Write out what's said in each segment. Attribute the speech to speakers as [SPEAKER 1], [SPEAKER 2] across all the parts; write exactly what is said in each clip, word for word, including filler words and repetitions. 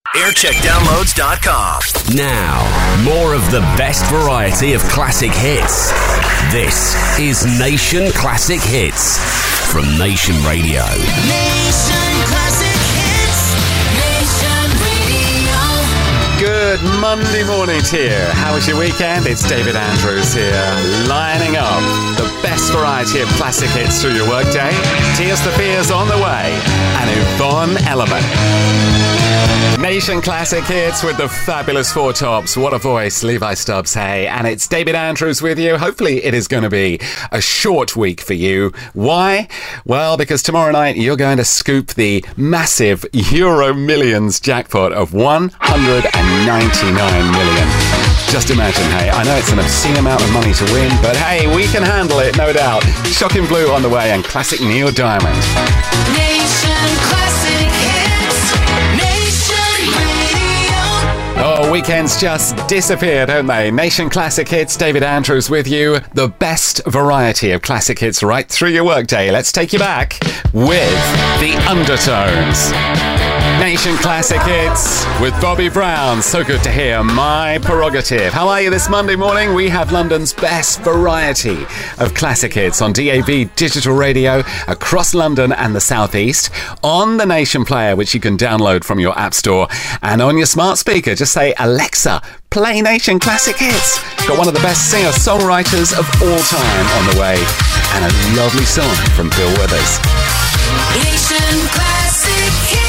[SPEAKER 1] aircheck downloads dot com.
[SPEAKER 2] Now, more of the best variety of classic hits. This is Nation Classic Hits from Nation Radio.
[SPEAKER 3] Nation Classic Hits, Nation Radio.
[SPEAKER 4] Good Monday morning to you. How was your weekend? It's David Andrews here, lining up the best variety of classic hits through your workday. Tears for Fears on the way, and Yvonne Elliman. Nation Classic Hits with the fabulous Four Tops. What a voice, Levi Stubbs, hey. And it's David Andrews with you. Hopefully it is going to be a short week for you. Why? Well, because tomorrow night you're going to scoop the massive Euro Millions jackpot of one hundred ninety-nine million. Just imagine, hey, I know it's an obscene amount of money to win, but hey, we can handle it, no doubt. Shocking Blue on the way and classic Neil Diamond.
[SPEAKER 3] Nation Classic Hits, Nation Radio.
[SPEAKER 4] Oh, weekends just disappear, don't they? Nation Classic Hits, David Andrews with you. The best variety of classic hits right through your workday. Let's take you back with The Undertones. Nation Classic Hits with Bobby Brown. So good to hear. My Prerogative. How are you this Monday morning? We have London's best variety of classic hits on D A B digital radio across London and the South East, on the Nation Player, which you can download from your app store, and on your smart speaker. Just say, Alexa, play Nation Classic Hits. Got one of the best singer-songwriters of all time on the way, and a lovely song from Bill Withers.
[SPEAKER 3] Nation Classic Hits,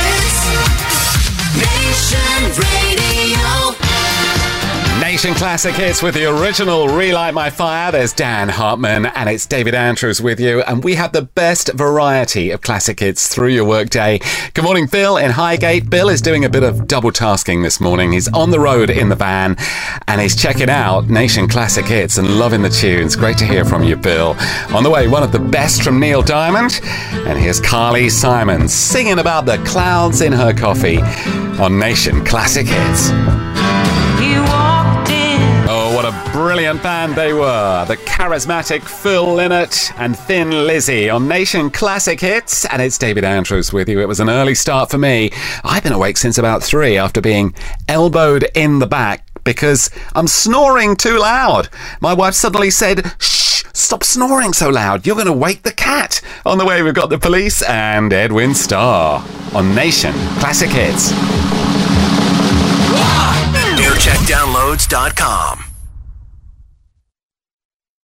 [SPEAKER 3] Nation Radio.
[SPEAKER 4] Nation Classic Hits with the original Relight My Fire. There's Dan Hartman, and it's David Andrews with you, and we have the best variety of classic hits through your workday. Good morning, Bill in Highgate. Bill is doing a bit of double tasking this morning. He's on the road in the van, and he's checking out Nation Classic Hits and loving the tunes. Great to hear from you, Bill. On the way, one of the best from Neil Diamond, and here's Carly Simon singing about the clouds in her coffee on Nation Classic Hits.
[SPEAKER 3] You walked in.
[SPEAKER 4] Oh, what a brilliant band they were. The charismatic Phil Lynott and Thin Lizzy on Nation Classic Hits. And it's David Andrews with you. It was an early start for me. I've been awake since about three after being elbowed in the back because I'm snoring too loud. My wife suddenly said, shh, stop snoring so loud. You're going to wake the cat. On the way, we've got The Police and Edwin Starr on Nation Classic Hits.
[SPEAKER 1] aircheck downloads dot com.